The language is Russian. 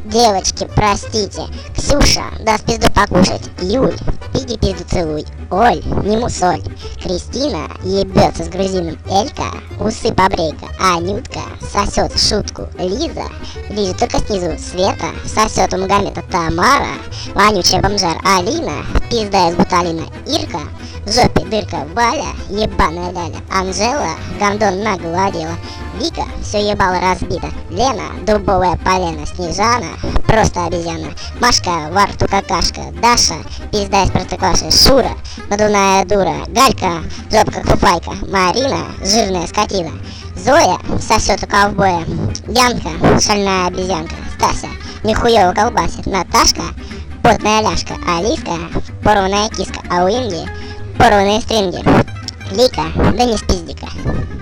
Девочки, простите. Ксюша, даст пизду покушать. Юль, пиди пизду целуй. Оль, не мусоль. Кристина ебется с грузином. Элька, усы побрейка. Анютка сосет шутку. Лиза лежит только снизу. Света сосет у Магомета. Тамара, вонючая бомжар. Алина, пизда из буталина. Ирка, в жопе дырка. Валя, ебаная ляля. Анжела, гондон наголо одела. Вика, все ебало разбито. Лена, дубовая полена. Снежана, просто обезьяна. Машка, во рту какашка. Даша, пизда из простокваши. Шура, надувная дура. Галька, жопка фуфайка. Марина, жирная скотина. Зоя, сосет у ковбоя. Янка, шальная обезьянка. Стася, нихуево колбасит. Наташка, потная ляжка. Алиска, порванная киска. А у Инги порванные стринги. Лика, да не спиздика.